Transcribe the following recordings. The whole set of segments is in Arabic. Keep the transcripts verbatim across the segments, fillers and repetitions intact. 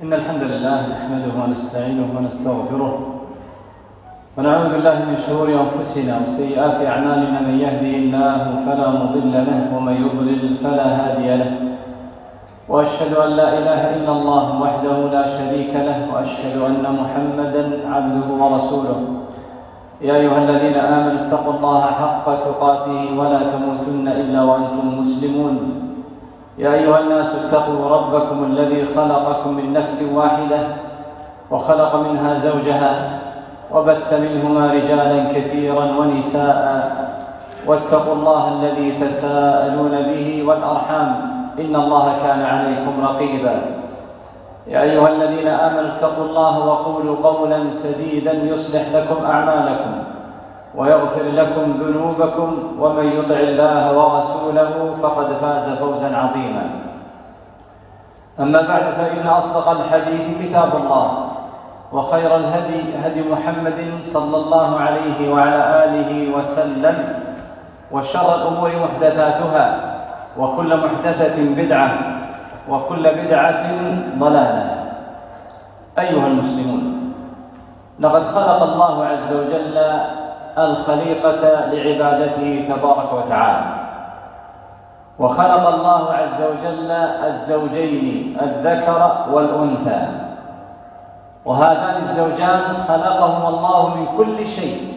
إن الحمد لله نحمده ونستعينه ونستغفره ونعوذ بالله من شرور أنفسنا وسيئات أعمالنا. من يهدي الله فلا مضل له ومن يضلل فلا هادي له، وأشهد أن لا إله إلا الله وحده لا شريك له، وأشهد أن محمدا عبده ورسوله. يا أيها الذين آمنوا اتقوا الله حق تقاته ولا تموتن إلا وأنتم مسلمون. يا أيها الناس اتقوا ربكم الذي خلقكم من نفس واحدة وخلق منها زوجها وبث منهما رجالا كثيرا ونساء، واتقوا الله الذي تساءلون به والأرحام إن الله كان عليكم رقيبا. يا أيها الذين آمنوا اتقوا الله وقولوا قولا سديدا يصلح لكم أعمالكم ويغفر لكم ذنوبكم، ومن يطع الله ورسوله فقد فاز فوزا عظيما. أما بعد، فإن أصدق الحديث كتاب الله، وخير الهدي هدي محمد صلى الله عليه وعلى آله وسلم، وشر الأمور محدثاتها، وكل محدثة بدعة، وكل بدعة ضلالة. أيها المسلمون، لقد خلق الله عز وجل الخليقة لعبادته تبارك وتعالى، وخلق الله عز وجل الزوجين الذكر والأنثى، وهذان الزوجان خلقهما الله من كل شيء،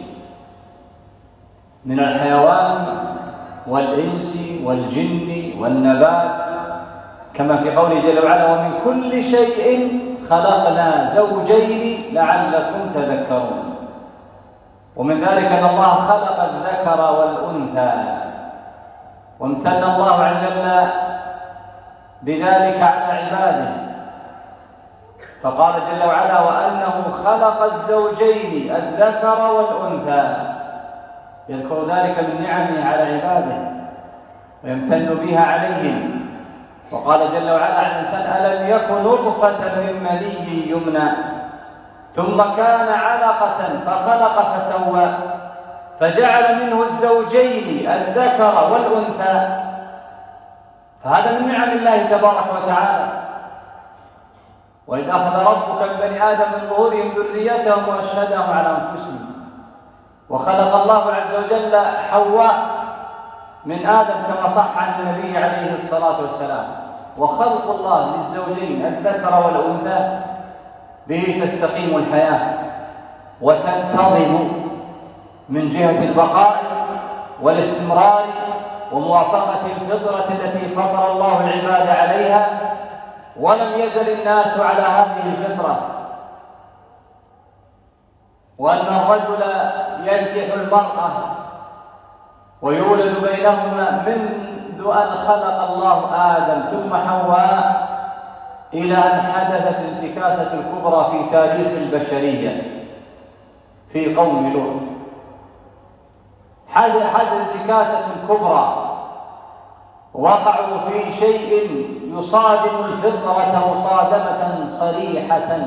من الحيوان والإنس والجن والنبات، كما في قوله جل وعلا: ومن كل شيء خلقنا زوجين لعلكم تذكرون. ومن ذلك أن الله خلق الذكر والأنثى، وامتن الله عز وجل بذلك على عباده، فقال جل وعلا: وأنه خلق الزوجين الذكر والأنثى، يذكر ذلك من نعمه على عباده ويمتن بها عليهم. وقال جل وعلا عن الإنسان: ألم يكن نطفة من مني يمنى ثم كان علقة فخلق فسوى فجعل منه الزوجين الذكر والأنثى. فهذا من نعم الله تبارك وتعالى. وإذ أخذ ربك من بني آدم من ظهورهم ذريتهم وأشهدهم على أنفسهم. وخلق الله عز وجل حواء من آدم كما صح عن النبي عليه الصلاة والسلام. وخلق الله للزوجين الذكر والأنثى به تستقيم الحياة وتنتظم من جهة البقاء والاستمرار وموافقة الفطرة التي فطر الله العباد عليها، ولم يزل الناس على هذه الفطرة. وأن الرجل ينكح المرأة ويولد بينهما منذ أن خلق الله آدم ثم حواء إلى أن حدثت الانتكاسة الكبرى في تاريخ البشرية في قوم لوط. حدثت انتكاسة كبرى، وقعوا في شيء يصادم الفطرة مصادمة صريحة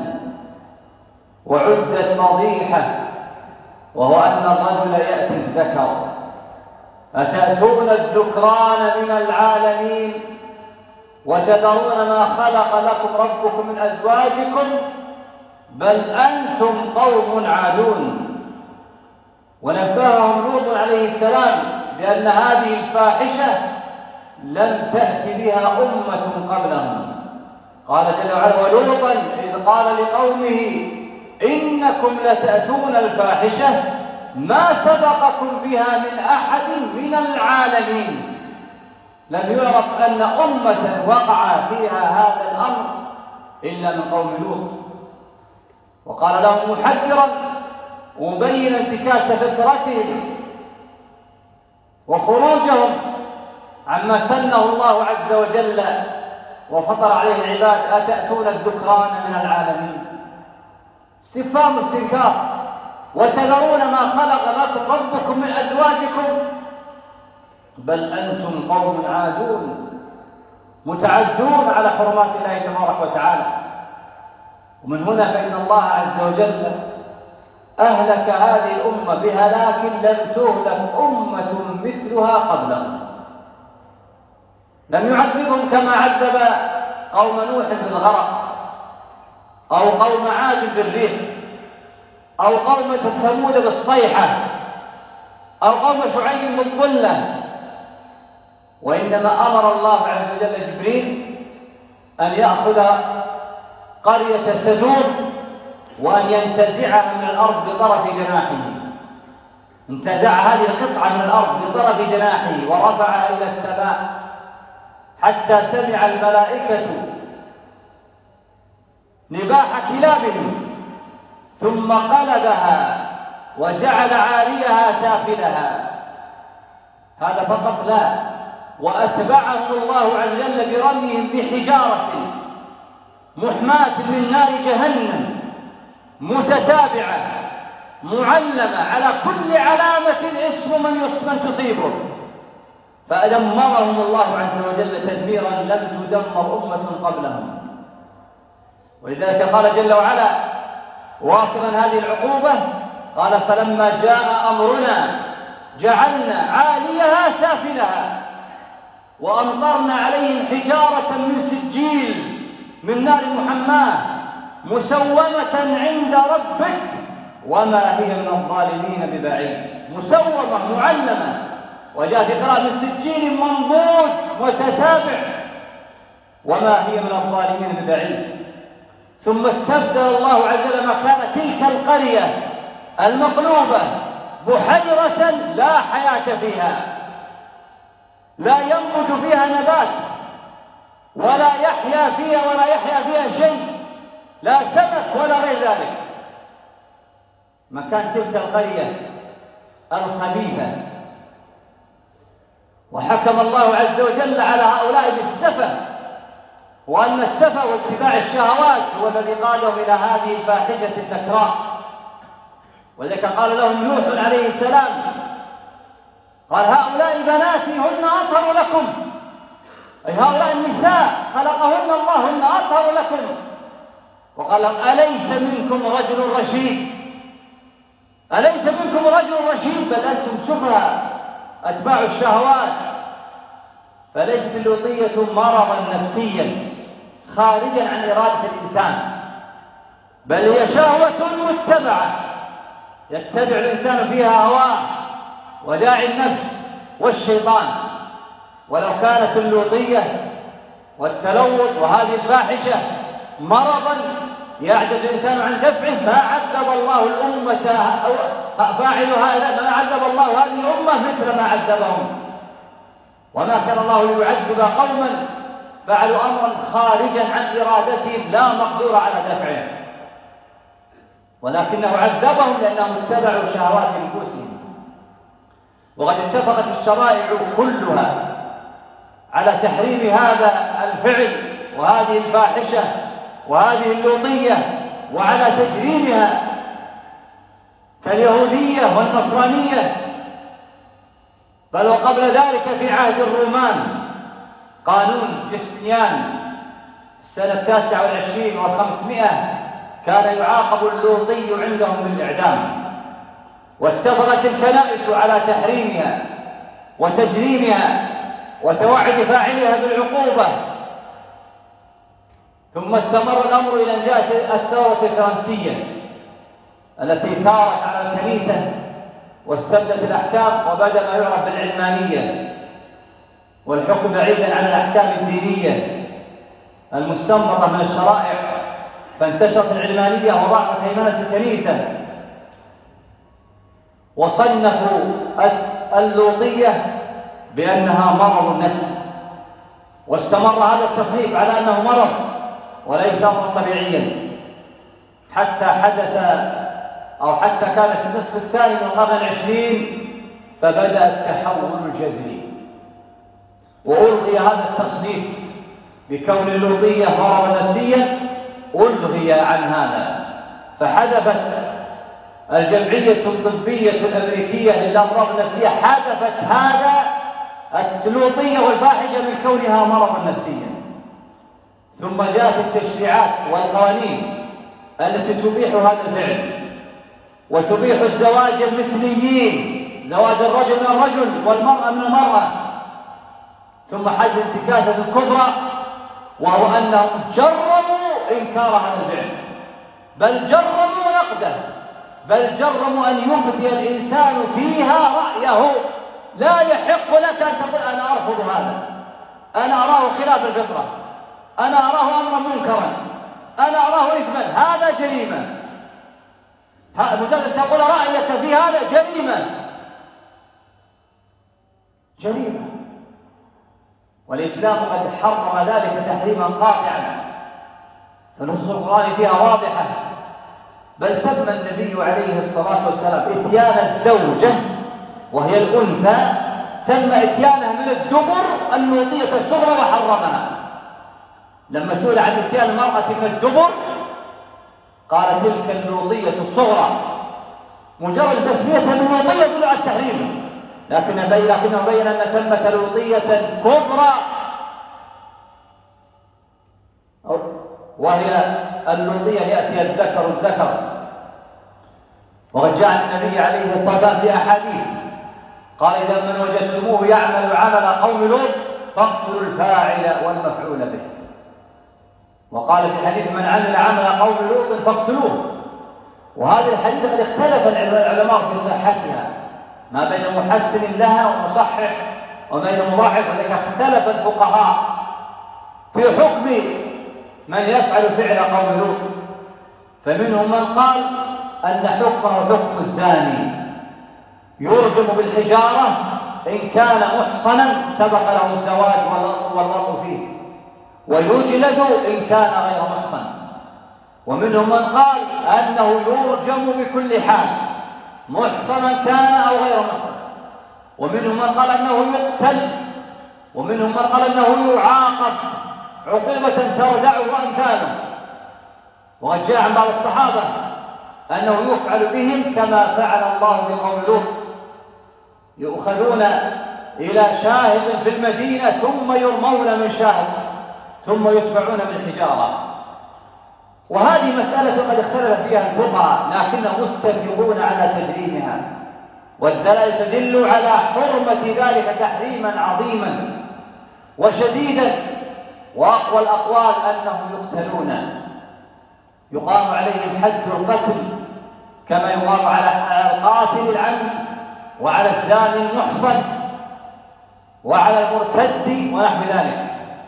وعدت فضيحة، وهو أن الرجل يأتي الذكر. أتأتون الذكران من العالمين وتذرون ما خلق لكم ربكم من أزواجكم بل أنتم قوم عادون. ونبههم لوط عليه السلام بأن هذه الفاحشة لم تأت بها أمة قبلهم. قال جل وعلا: ولوطا إذ قال لقومه إنكم لتأتون الفاحشة ما سبقكم بها من أحد من العالمين. لم يعرف أن أمة وقع فيها هذا الأمر إلا من قوم لوط. وقال لهم محذرا ومبينا انتكاس فطرتهم وخروجهم عما سنه الله عز وجل وفطر عليه العباد: أتأتون الذكران من العالمين. استفهام استنكار. وتذرون ما خلق لكم ربكم من أزواجكم بل أنتم قوم عادون، متعدون على حرمات الله تبارك وتعالى. ومن هنا فإن الله عز وجل أهلك هذه الأمة بهلاك لم تهلك أمة مثلها قبلهم. لم يعذبهم كما عذب قوم نوح بالغرق، أو قوم عاد بالريح، أو قوم ثمود بالصيحة، أو قوم شعيب بالظلة، وإنما أمر الله عز وجل جبريل أن يأخذ قرية سدوم وأن ينتزعها من الأرض بطرف جناحه. انتزع هذه القطعة من الأرض بطرف جناحه ورفعها إلى السماء حتى سمع الملائكة نباح كلابهم، ثم قلبها وجعل عاليها سافلها. هذا فقط لا، وأتبعهم الله عز وجل برميهم بحجارة محماة من نار جهنم متتابعة معلمة على كل علامة اسم من تصيبه، فأدمرهم الله عز وجل تدميرا لم تدمر أمة قبلهم. ولذلك قال جل وعلا واصفا هذه العقوبة، قال فلما جاء أمرنا جعلنا عاليها سافلها وأمطرنا عليهم حجارة من سجيل من نار محماة مسومة عند ربك وما هي من الظالمين ببعيد. مسومة معلمة، وجاء في قراءة من سجيل منضود متتابع وما هي من الظالمين ببعيد. ثم استبدل الله عز وجل مكان تلك القرية المقلوبة بحيرة لا حياة فيها، لا ينبت فيها نبات ولا يحيا فيها ولا يحيا فيها شيء، لا سمك ولا غير ذلك. مكان تلك القرية الخبيثة. وحكم الله عز وجل على هؤلاء بالسفة، وأن السفة واتباع الشهوات هو الذي قادهم إلى هذه الفاحشة النكراء. ولذلك قال لهم نوح عليه السلام، قال هؤلاء بناتي هن أطهر لكم، أي هؤلاء النساء خلقهن الله هن أطهر لكم. وقال أليس منكم رجل رشيد؟ أليس منكم رجل رشيد؟ بل أنتم سفهاء أتباع الشهوات. فليست اللوطية مرضا نفسيا خارجا عن إرادة الإنسان، بل هي شهوة متبعة يتبع الإنسان فيها هواه وداعي النفس والشيطان. ولو كانت اللوطية والتلوث وهذه الفاحشة مرضا يعجز الإنسان عن دفعه ما عذب الله الأمة فاعل هذا، ما عذب الله هذه الأمة مثل ما عذبهم. وما كان الله ليعذب قوما فعلوا أمرا خارجا عن إرادتهم لا مقدور على دفعه، ولكنه عذبهم لأنهم اتبعوا شهوات أنفسهم. وقد اتفقت الشرائع كلها على تحريم هذا الفعل وهذه الفاحشة وهذه اللوطية وعلى تجريمها، كاليهودية والنصرانية. بل وقبل ذلك في عهد الرومان قانون جستنيان السنة التاسعة والعشرين والخمسمائة كان يعاقب اللوطي عندهم بالإعدام. واتفقت الكنائس على تحريمها وتجريمها وتوعد فاعلها بالعقوبة. ثم استمر الأمر إلى أن جاءت الثورة الفرنسية التي ثارت على الكنيسة واستبدت الأحكام، وبدأ ما يعرف بالعلمانية والحكم بعيدا عن الأحكام الدينية المستنبطة من الشرائع، فانتشرت العلمانية وضعفت هيمنة الكنيسة، وصنفوا اللوطية بأنها مرض النفس، واستمر هذا التصنيف على أنه مرض وليس أمرا طبيعيا حتى حدث أو حتى كانت في النصف الثاني من القرن العشرين فبدأ التحول الجذري، وألغي هذا التصنيف بكون اللوطية مرضا نفسيا، ألغي عن هذا. فحذفت الجمعية الطبية الأمريكية للأمراض النفسية حذفت هذا اللوطية والفاحشة من كونها مرضا نفسيا. ثم جاءت التشريعات والقوانين التي تبيح هذا الفعل وتبيح الزواج المثليين، زواج الرجل من الرجل والمرأة من المرأة. ثم حدث انتكاسة كبرى، وهو أنهم جرموا إنكار هذا الفعل بل جرموا نقده، بل جرموا أن يبدي الإنسان فيها رأيه. لا يحق لك أن تقول أنا أرفض هذا، أنا أراه خلاف الفطرة، أنا أراه أمرا منكرا، أنا أراه إثما. هذا جريمة. مجرد تقول رأيك في هذا جريمة، جريمة. والإسلام قد حرم ذلك تحريما قاطعا، فنصوص القرآن فيها واضحة. بل سمى النبي عليه الصلاة والسلام إتيان الزوجة وهي الأنثى، سمى إتيانها من الدبر اللوطية الصغرى وحرمها. لما سئل عن إتيان المرأة من الدبر قال تلك اللوطية الصغرى. مجرد تسميتها باللوطية يدل على التحريم، لكن لكنه بين أن ثمة لوطية كبرى وهي اللوطية يأتي الذكر الذكر. وقد جاء النبي عليه الصلاة والسلام في أحاديث قال إذا من وجدتموه يعمل عمل قوم لوط فاقتلوا الفاعل والمفعول به. وقال في حديث من عمل عمل قوم لوط فاقتلوه. وهذه الحديث قد اختلف العلماء في صحتها، ما بين محسن لها ومصحح وبين مضاعف، ولكن اختلف الفقهاء في حكم من يفعل فعل قوم لوط. فمنهم من قال أن حكمه حكم الزاني، يرجم بالحجارة إن كان محصنا سبق له الزواج والوطء فيه، ويجلد إن كان غير محصن. ومنهم من قال أنه يرجم بكل حال محصنا كان أو غير محصن. ومنهم من قال أنه يقتل. ومنهم من قال أنه يعاقب عقوبة تردعه أمثاله. وقد جاء عن بعض الصحابة أنه يفعل بهم كما فعل الله بقوم لوط، يؤخذون إلى شاهد في المدينة ثم يرمون من شاهد ثم يتبعون بالحجارة. وهذه مسألة قد اختلف فيها الفقهاء، لكنهم متفقون على تجريمها، والدلائل تدل على حرمة ذلك تحريما عظيما وشديدا. وأقوى الأقوال أنهم يقتلون، يقام عليهم حد القتل كما يقام على القاتل العمد وعلى الزاني المحصن وعلى المرتد ونحو ذلك.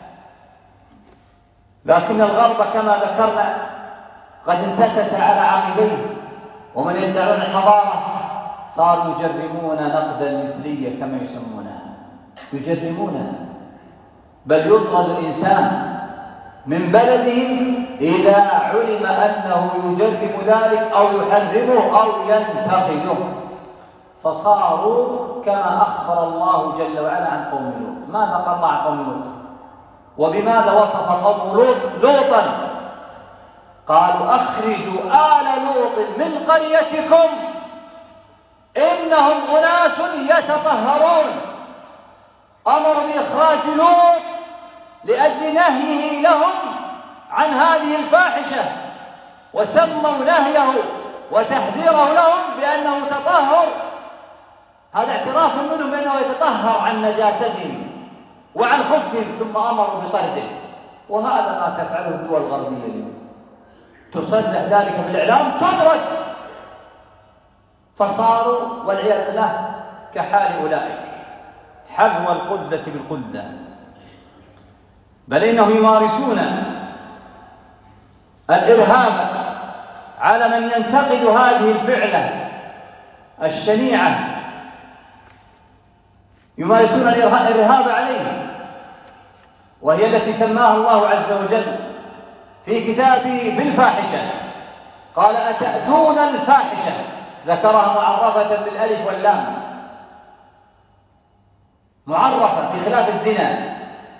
لكن الغرب كما ذكرنا قد انتكس على عقبيه، ومن يدعون الحضارة صاروا يجرمون نقد المثلية كما يسمونها، يجرمونها. بل يطرد الإنسان من بلده إذا علم أنه يجرم ذلك أو يحرمه أو ينتقده. فصاروا كما أخبر الله جل وعلا عن قوم لوط. ماذا قال الله عن قوم لوط؟ وبماذا وصف قوم لوط لوطا؟ قالوا أخرجوا آل لوط من قريتكم إنهم أناس يتطهرون. أمر بإخراج لوط لأجل نهيه لهم عن هذه الفاحشة، وسموا نهيه وتحذيره لهم بأنه تطهر. هذا اعتراف منهم بأنه يتطهر عن نجاستهم وعن خبثهم، ثم أمروا بطرده. وهذا ما تفعله الدول الغربية اليوم، تصرح ذلك بالإعلام تدرك. فصاروا والعياذ بالله كحال أولئك، حذو القدة بالقدة. بل إنهم يمارسون الإرهاب على من ينتقد هذه الفعلة الشنيعة، يمارسون الإرهاب عليه، وهي التي سماها الله عز وجل في كتابه بالفاحشة. قال أتأتون الفاحشة، ذكرها معرفة بالألف واللام، معرفة بخلاف الزنا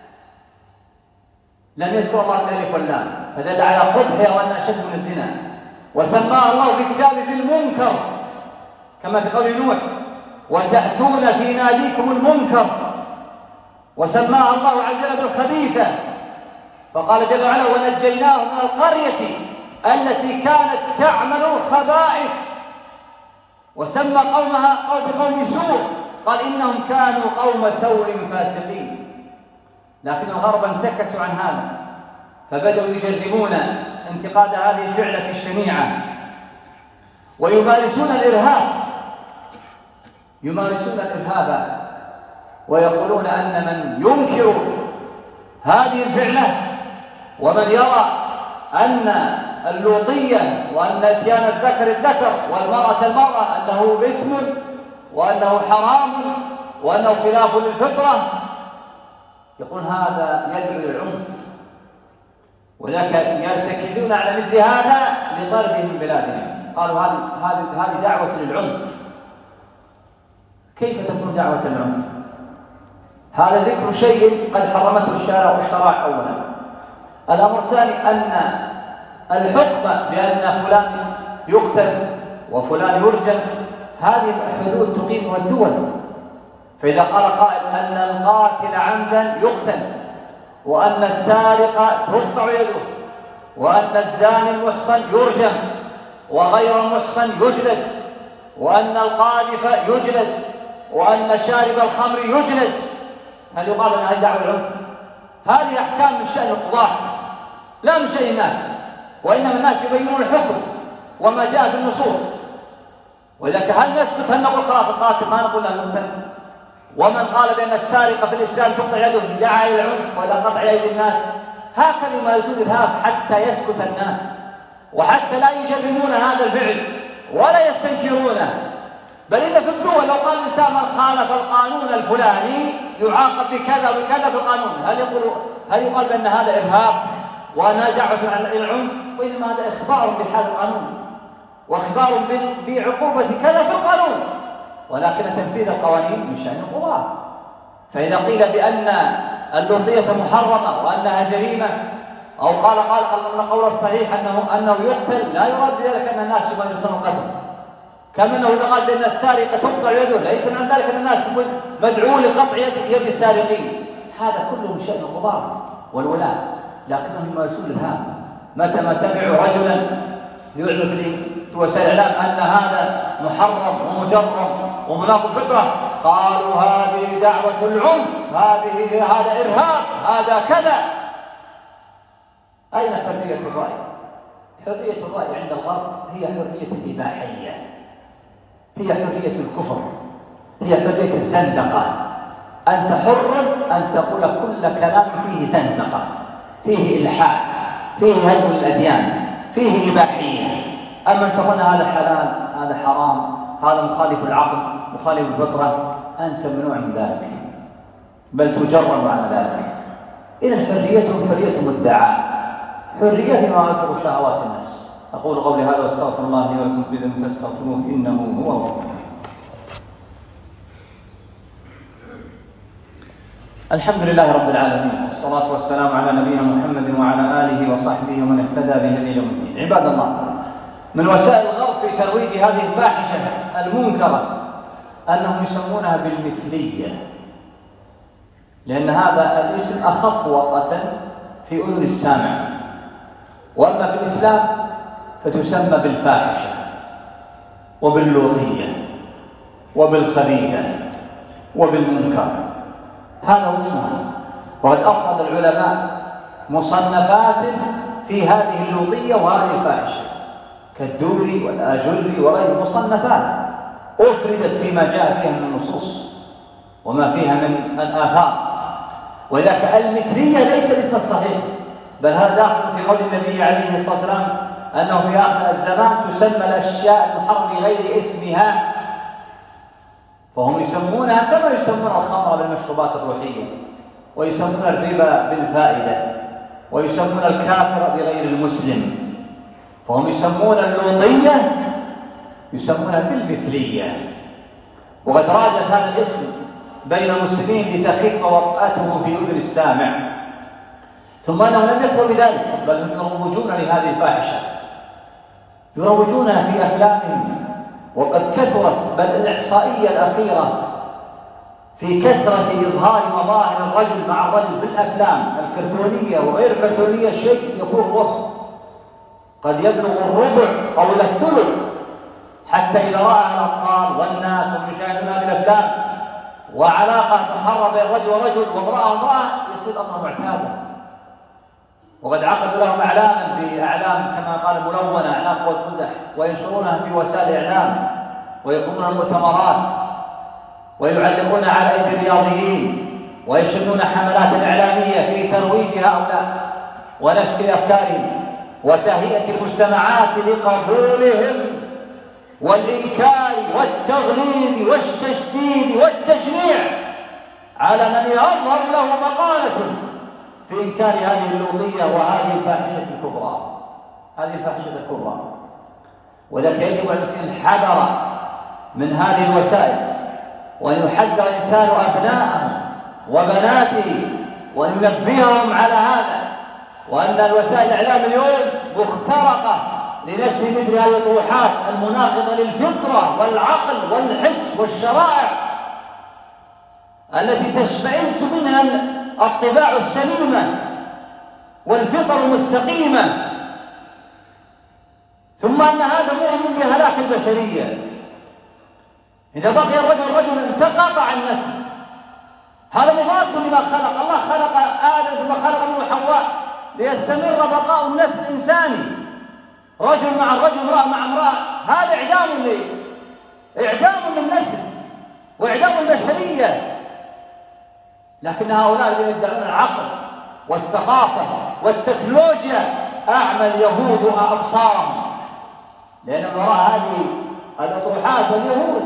لم يذكر الله الألف واللام، فدل على قبحها وأن أشد من الزنا. وسماها الله في كتابه بالمنكر كما في قول نوح وتأتون في ناديكم المنكر. وسماها الله عز وجل بالخبيثة، فقال جل وعلا ونجيناه من القرية التي كانت تعمل الخبائث. وسمى قومها قوم بقوم سوء، قال إنهم كانوا قوم سوء فاسقين. لكن الغرب انتكسوا عن هذا، فبدأوا يجرمون انتقاد هذه الفعلة الشنيعة، ويمارسون الإرهاب يمارسون الإرهاب ويقولون أن من ينكر هذه الفعلة ومن يرى أن اللوطية وأن اتيان الذكر الذكر والمرأة المرأة أنه إثم وأنه حرام وأنه خلاف للفطرة، يقول هذا يدعو للعنف، وذاك يرتكزون على مثل هذا لطرده من بلادهم. قالوا هذه هذه هذه دعوة للعنف. كيف تكون دعوة للعنف؟ هذا ذكر شيء قد حرمته الشارع والشرائع أولا. الأمر الثاني أن الحكم بأن فلان يقتل وفلان يرجم هذه الحدود تقيمها الدول. فإذا قال قائل أن القاتل عمدا يقتل، وأن السارق تقطع يده، وأن الزاني المحصن يرجم، وغير المحصن يجلد، وأن القاذف يجلد، وأن شارب الخمر يجلد، هل يقال أن هذه دعوة العنف؟ هذه أحكام من شأن القضاة لا من شأن الناس، وإنما الناس يبينون الحكم وما جاء في النصوص. وإذا هل نسكت هل نقول خلاص القاتل ما نقول له نقتل؟ ومن قال بأن السارق في الإسلام تقطع يده دعا إلى العنف وإلى قطع أيدي الناس. هكذا ما يزول الإرهاب حتى يسكت الناس، وحتى لا يجرمون هذا الفعل ولا يستنكرونه. بل إن في الدول لو قال الإنسان من خالف القانون الفلاني يعاقب بكذا وكذا في القانون، هل يقول هل يقال بأن هذا إرهاب وأنها دعوة إلى العنف؟ وإنما هذا إخبار بحال القانون وإخبار بعقوبة كذا في القانون، ولكن تنفيذ القوانين من شأن القضاة. فإذا قيل بأن اللوطية محرمة وأنها جريمة، أو قال قال القول الصحيح أنه أنه يقتل، لا يراد بذلك أن الناس يمارسون القتل. كما أنه إذا قال بأن السارق تقطع يده ليس من ذلك أن الناس مدعو لقطع يد السارقين. هذا كله من شأن القضاة والولاة، لكنهم يمارسون الإرهاب. متى ما سمعوا رجلا يعلن في وسائل الإعلام أن هذا محرم ومجرم ومناقض الفطرة قالوا هذه دعوة العنف، هذه هذا إرهاب، هذا كذا. أين حرية الرأي؟ حرية الرأي عند الغرب هي حرية الإباحية، هي حرية الكفر، هي حرية الزندقة. أنت حر أن تقول كل كلام فيه زندقة، فيه إلحاد، فيه هدم الأديان، فيه إباحية. أما أن تقول هذا حلال، هذا حرام، هذا مخالف العقل، مخالف الفطرة، أنت ممنوع من ذلك، بل تجرم على ذلك. إذن حريتهم حرية مدعاة، حرية ما يوافق شهوات النفس. أقول قولي هذا واستغفر الله لي ولكم بذنب فاستغفروه إنه هو الغفور. الحمد لله رب العالمين، والصلاة والسلام على نبينا محمد وعلى آله وصحبه ومن اهتدى بهديه يوم الدين. عباد الله، من وسائل الغرب في ترويج هذه الفاحشة المنكرة أنهم يسمونها بالمثلية، لأن هذا الاسم أخف وطأة في أذن السامع، وأما في الإسلام فتسمى بالفاحشة وباللوطية وبالخبيثة وبالمنكر. هذا اسمه. وقد أفرد العلماء مصنفات في هذه اللوطية وهذه الفاحشة كالدوري والآجري وغير مصنفات أفردت فيما جاء فيها من النصوص وما فيها من الآثار. ولذلك المثلية ليس الاسم الصحيح، بل هذا داخل في قول النبي عليه الصلاة والسلام أنه في آخر الزمان تسمى الأشياء المحرمة بغير اسمها، فهم يسمونها كما يسمون الخمر بالمشروبات الروحية، ويسمون الربا بالفائدة، ويسمون الكافر بغير المسلم. فهم يسمون اللوطية يسمونها بالمثلية. وقد راجت هذا الاسم بين المسلمين لتخف وطأته في أذن السامع. ثم أنهم لم يكفروا بذلك، بل هم يروجون لهذه الفاحشة، يروجونها في أفلامهم. وقد كثرت، بل الإحصائية الأخيرة في كثرة إظهار مظاهر الرجل مع الرجل في الأفلام الكرتونية وغير الكرتونية شيء يكون وصف قد يبلغ الربع أو الثلث، حتى إذا رأى الأطفال والناس ومشاهدون بالأفلام وعلاقة تحرر بين رجل ورجل وامرأة وامرأة يصير أمر معتادا. وقد عقدوا لهم أعلاما بأعلام كما قال ملونة، أعلام والمزح، وينشرونها في وسائل الإعلام، ويقومون مؤتمرات، ويعلقون على أيدي الرياضيين، ويشنون حملات إعلامية في ترويج هؤلاء ونشر أفكارهم وتهيئة المجتمعات لقبولهم والإنكار والتغليظ والتشديد والتشنيع على من يظهر له مقالة في إنكار هذه اللوطية وهذه الفاحشة الكبرى، هذه الفاحشة الكبرى. ولذلك يجب على المسلمين الحذر من هذه الوسائل، وأن يحذر الإنسان أبناءه وبناته وأن ينبههم على هذا، وأن الوسائل الإعلام اليوم مخترقة لنشر مثل هذه الطروحات المناقضة للفطرة والعقل والحس والشرائع التي تشمئز منها الطباع السليمة والفطر المستقيمة، ثم أن هذا مؤمن بهلاك البشرية. إذا بقي الرجل رجلا انتقطع النسل، هذا مضاد لما خلق الله. خلق آدم ثم خلق منه حواء ليستمر بقاء النسل الإنساني، رجل مع الرجل، امرأة مع امرأة. هذا إعدام ليه؟ إعدام للنسل وإعدام البشرية. لكن هؤلاء الذين يدعون العقل والثقافة والتكنولوجيا أعمى اليهود أبصارهم، لأن وراء هذه الأطروحات اليهود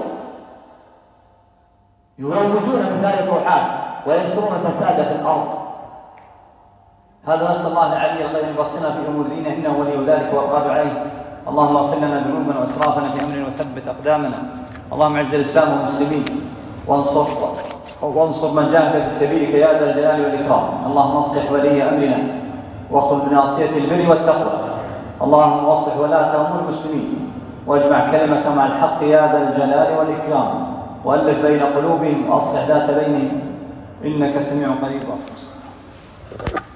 يروجون من هذه الأطروحات وينشرون الفساد في الأرض. هذا نسأل الله العلي الغيب أن يبصرنا في أمور ديننا، إنه ولي ذلك والقادر عليه. اللهم اغفر لنا ذنوبنا وإسرافنا في أمرنا وثبت أقدامنا. اللهم اعز الإسلام والمسلمين وانصر وانصر من جاهد في سبيلك يا ذا الجلال والإكرام. اللهم اصلح ولي أمرنا وخذ بناصية البر والتقوى. اللهم اصلح ولاة أمور المسلمين واجمع كلمة مع الحق يا ذا الجلال والإكرام، وألف بين قلوبهم وأصلح ذات بينهم إنك سميع قريب.